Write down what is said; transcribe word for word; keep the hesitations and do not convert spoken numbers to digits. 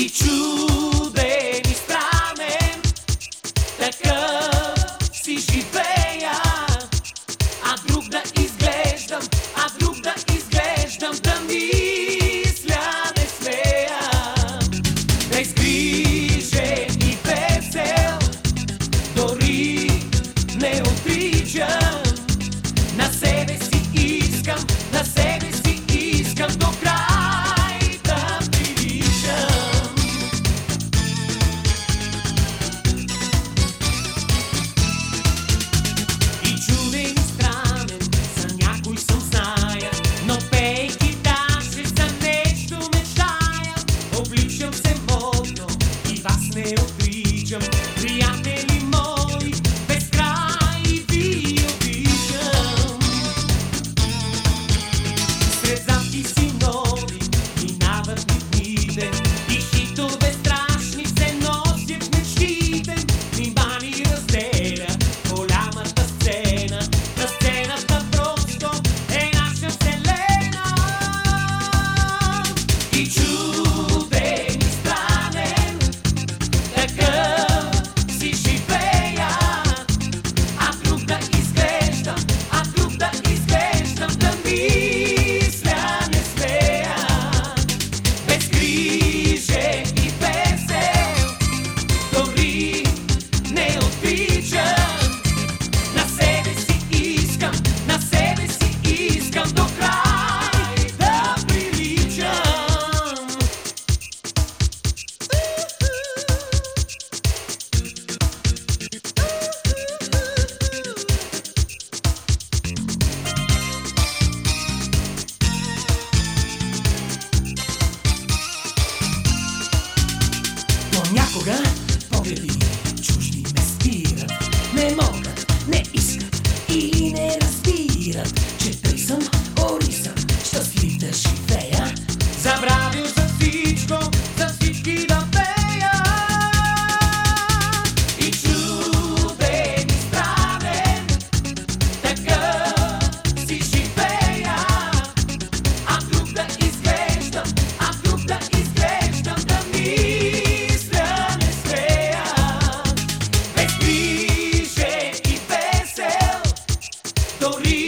И чуден и странен, такъв си живея, а друг да изглеждам, а друг да изглеждам, да мисля не смея. Безгрижен и весел, дори не отричам, на себе си искам, на себе си искам до край да приличам. И чуден и странен, за някой съм зная, но пейки даже за нещо мечтая. Обличам се модно и вас не отричам, приятели мои, без край ви обичам. Сред записи нови минават ми дните и хитове страшни се носят в мечтите. Нима ни разделя голямата сцена, та сцената просто е наша вселена. И чуден и странен, такъв си живея, а друг да изглеждам, а друг да изглеждам, да мисля не смея. Безгрижен и весел, дори не отричам, на себе си искам, на себе си искам до край да приличам. Понякога погледи чужди ме спират, не могат, не искат или не разбират, че тъй съм орисъм, щастлив да живея, забравил за всичко, за всички да пея. И чуден и странен, такъв си живея, а друг да изглеждам, а друг да изглеждам, да мисля не смея. Безгрижен и весел, дори